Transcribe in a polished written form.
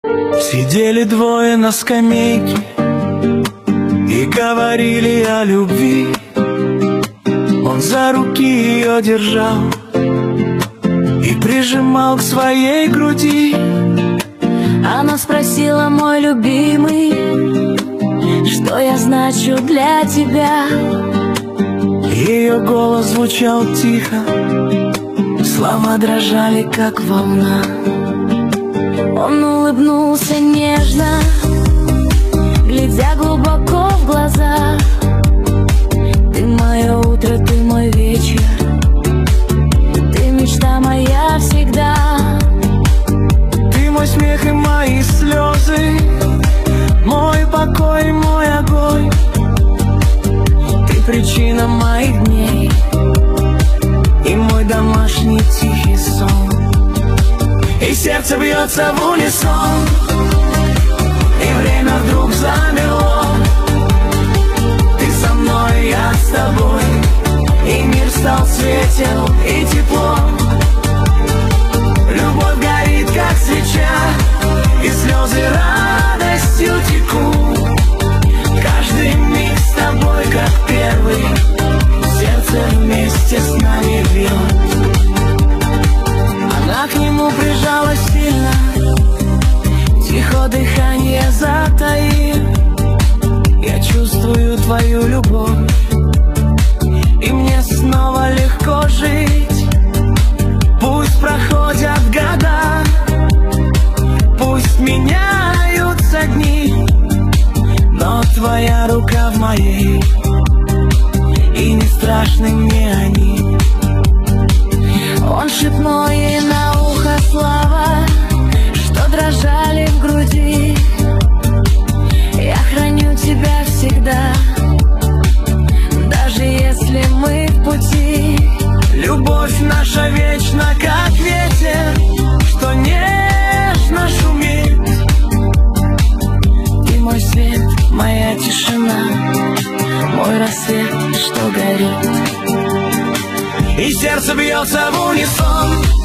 Сидели двое на скамейке и говорили о любви. Он за руки ее держал и прижимал к своей груди. Она спросила: мой любимый, что я значу для тебя? Ее голос звучал тихо, слова дрожали, как волна. Он улыбнулся нежно, глядя глубоко в глаза. Ты мое утро, ты мой вечер, ты мечта моя всегда. Ты мой смех и мои слезы, мой покой, мой огонь. Ты причина моих дней и мой домашний тихий сон. И сердце бьется в унисон, и время вдруг замерло. Ты со мной, я с тобой, и мир стал светел и тепло. Любовь горит, как свеча, и слезы радостью текут. Каждый миг с тобой, как первый, сердце вместе с нами бьет. Она к нему прижалась сильно, тихо дыхание затаив. Я чувствую твою любовь, и мне снова легко жить. Пусть проходят года, пусть меняются дни, но твоя рука в моей, и не страшны мне они. Он шепнул ей на ухо слова, что дрожали в груди. Я храню тебя всегда, даже если мы в пути. Любовь наша вечна, как ветер, что нежно шумит. Ты мой свет, моя тишина, мой рассвет, что горит. И сердце бьется в унисон,